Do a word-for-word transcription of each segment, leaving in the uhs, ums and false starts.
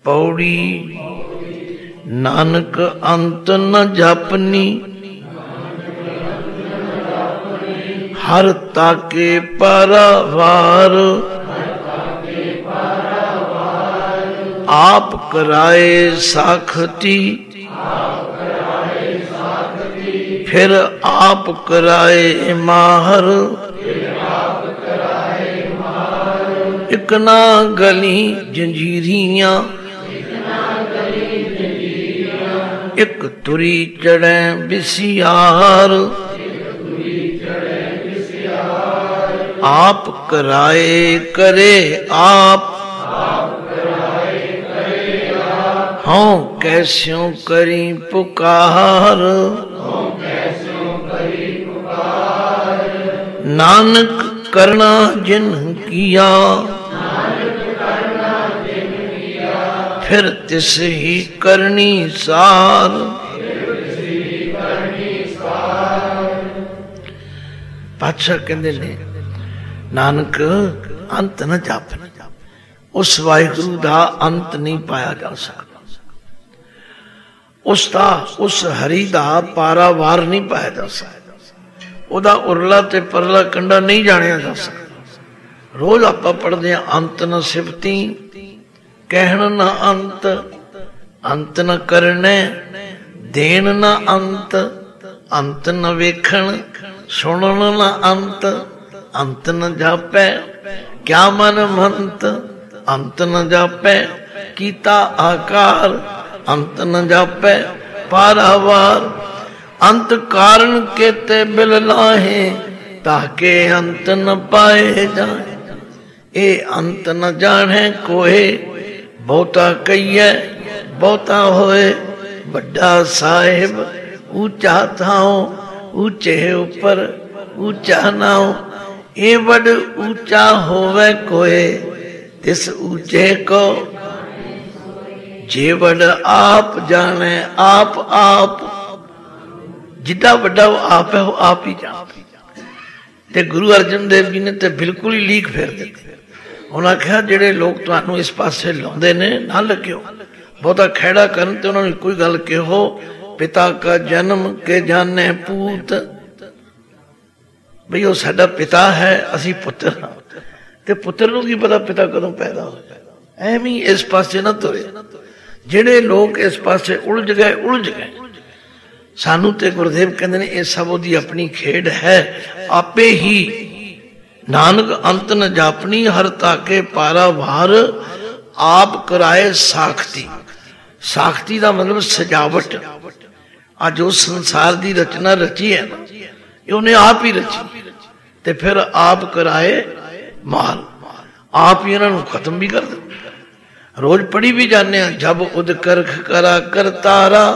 पौड़ी नानक अंत न जापनी, हर ताके पारावार, आप कराए साखती, फिर आप कराए माहर। एक ना गली जंजीरियां, एक तुरी चढ़े बिसियार, आप कराए करे आप, हाँ कैस्यों करी पुकार। नानक करना जिन किया, फिर तिस ही करनी सार। पातशाह कहते ने नानक अंत न जाप, उस वाहिगुरु दा अंत नहीं पाया जा सकता, उसका उस हरि दा पारावार नहीं पाया जा सकता, ਉਹਦਾ ਉਰਲਾ ਤੇ ਪਰਲਾ ਕੰਡਾ नहीं जानिया जा सकता। रोज आप पढ़ते हैं अंत न सिफती, कहन न अंत, अंत न करने, देन न अंत, अंत न वेखण, सुनन न अंत, अंत न जापै, क्या मन मंत, अंत न जापै, कीता आकार, अंत न जापै, पारावार। अंत कारण केते बिल लाहे, ताके अंत न पाए जाए। ए अंत न जाने कोहे, बहुता कहिए बहुता होए। बड़ा साहिब ऊंचा थाओ, ऊंचे ऊपर ऊंचा नाओ। ए बड़ ऊंचा होवे कोए, तिस ऊंचे को जे बड़ आप जाने आप आप। जिदा वड्डा वो आप है, वो आप ही जानते। गुरु अर्जन देव जी ने तो बिल्कुल ही लीक फेर दी। उन्होंने आख्या जेडे लोग तुहानू इस पासे लाउंदे ने ना लग्यो, बहुता खैड़ा करन ते उन्होंने कोई गल कहो, पिता का जन्म के जाने पूत, बई वो साडा पिता है, असी पुत्र हाँ, ते पुत्र नू की पता पिता कदों पैदा हो। एवं इस पासे ना तुरे। जेडे लोग इस पासे उलझ गए उलझ गए। सानू ते गुरुदेव कहते ने ये सब ओदी अपनी खेड है। आपे ही नानक अंत न जापनी, हर ताके पारावार, आप कराए साखती। साखती का मतलब सजावट। अज उस संसार की रचना रची है ना, उन्हें आप ही रची, ते फिर आप कराए माल, आप ही इन्हों खत्म भी कर दे। रोज पढ़ी भी जाने, जब उद करख करा कर तारा,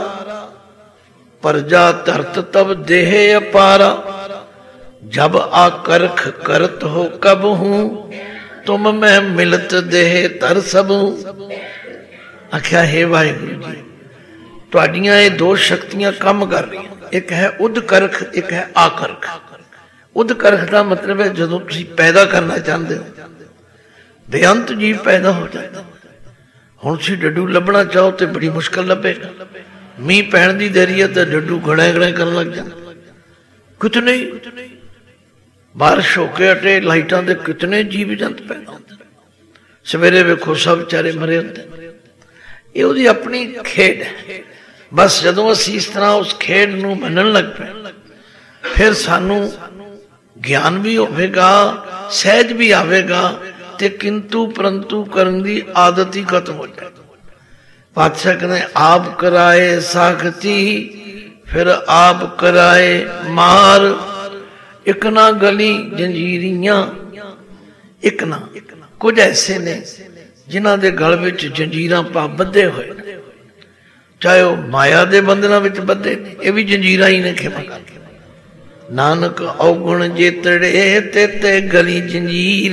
प्रजा धरत तब देह अपारा। जब आकर्ख करत हो कब हूं, तुम मैं मिलत देह तर सब हूं। आख्या हे वाहिगुरु जी, तुहाडियां ये दो शक्तियां काम कर रही, एक है उदकर्ख, एक है आकर्ख। उदकर्ख का मतलब है जदों तुसीं पैदा करना चाहते हो, बेअंत जीव पैदा हो जाता। हुण तुसीं डड्डू लभना चाहो तो बड़ी मुश्किल लभेगा। मीह पैण की देरी है तो डड्डू घड़े घड़े कर लग जाए। कितने बारिश होके हटे, लाइटां दे कितने जीव जंत पैदा होंदे। सवेरे वेखो सब बेचारे मरे होंदे। ये उहदी अपनी खेड है। बस जदों असीं इस तरह उस खेड नूं मनण लग पे, फिर सानू ज्ञान भी होवेगा, सहज भी आवेगा, ते किंतु परंतु करन दी आदत ही खत्म हो जाए। पातशाह कहते आप कराए साखती, फिर आप कराए मार। एक ना गली जंजीरियां, एक ना कुछ ऐसे ने जिन्हां दे गल विच जंजीरां पा बद्धे हुए, चाहे वह माया दे बंधनां विच बद्धे ने, ये भी जंजीरां ही ने। खेमा कर नानक अवगुण जेतड़े ते ते गली जंजीर,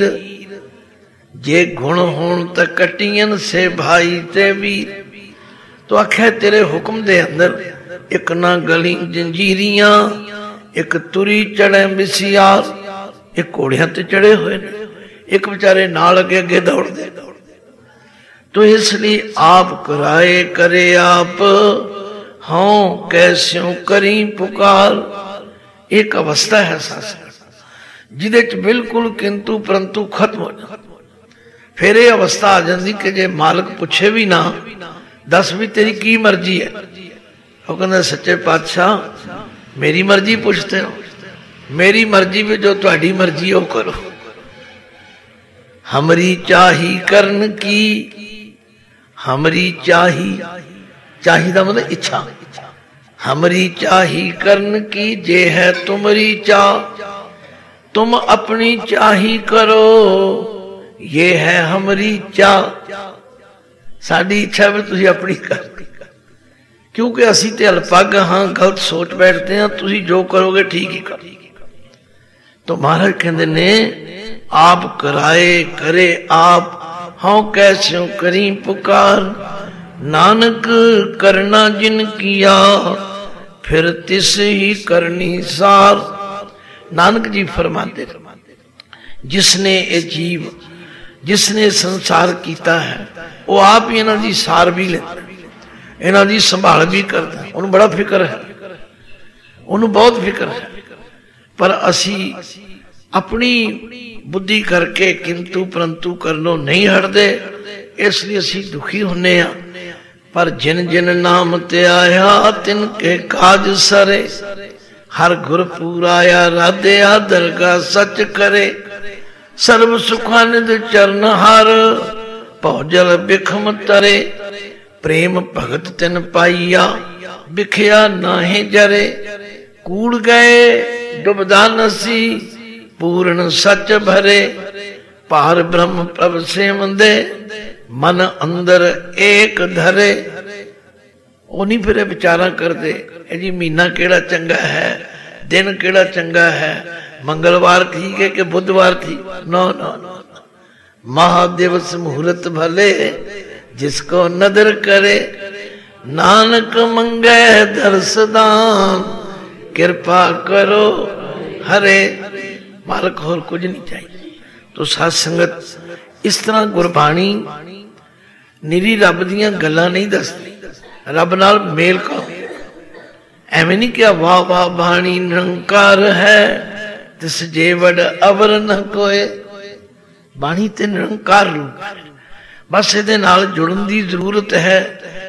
जे गुण होण त कटियन से भाई ते वीर। तो आख्या तेरे हुक्म दे अंदर एक ना गली जंजीरियां, एक तुरी चढ़े बिसियार। एक घोड़ियां ते चढ़े हुए ने, एक बेचारे नाल अगे अगे दौड़ते। तो इसलिए आप कराए करे आप, हाँ कैस्यों करी पुकार। एक अवस्था है सत्संग जिदे च बिल्कुल किंतु परंतु खत्म हो जाए। फिर ये अवस्था आ जाती कि जे मालिक पूछे भी ना, दस भी तेरी की मर्जी है, वो कहते सच्चे पातशाह मेरी मर्जी पूछते हो, मेरी मर्जी में जो तुम्हारी मर्जी हो करो। हमरी चाही करन की, हमरी चाही, चाही दा मतलब इच्छा, हमरी चाही करन की जे है तुम्हारी चाह, तुम अपनी चाही करो ये है हमरी चाह। साडी इच्छा भी तुसी अपनी कर, क्योंकि असी ते अल्पग हाँ, गलत सोच बैठते हैं, तुसी जो करोगे ठीक ही कर। तो महाराज कहते ने आप कराए करे आप, हाँ कैस्यों करी पुकार। नानक करना जिन किया फिर तिस ही करनी सार। नानक जी फरमाते जिसने ये जीव, जिसने संसार कीता है, वो आप ही इन्हां दी सार भी लेता, इन्हां दी संभाल भी करता। उन्हें बड़ा फिक्र है, उन्हें बहुत फिक्र है, पर असी अपनी बुद्धि करके किंतु परंतु करनो नहीं हटदे, इसलिए असी दुखी होने आ। पर जिन जिन नाम ते आया तिनके काज सरे, हर गुर पूराया राधेया दरगाह सच करे। सर्व सुखानिध चरण हार भौजल बिखम तरे, प्रेम भगत तिन पाइया बिखया नाहे जरे। कूड़ गए डुबदा नसी पूर्ण सच भरे, पार ब्रह्म प्रभ से मंदे मन अंदर एक धरे। वो नहीं फिर विचारा करते जी महीना केड़ा चंगा है, दिन केड़ा चंगा है, मंगलवार ठीक है कि बुधवार ठीक, नो नो नो। महादिवस मुहूर्त भले जिसको नदर करे, नानक मंगे दर्शदान कृपा करो हरे। मालक होर कुछ नहीं चाहिए। तो साध संगत इस तरह गुरबाणी निरी रब दियां गल्लां नहीं दसदी, रब नाल मेल करो। एवं नहीं क्या वाह वाह बाणी निरंकार है तिस जेवड़ अवर न कोए। बाणी ते निरंकार रूप है, बस इहदे नाल जुड़न दी जरूरत है।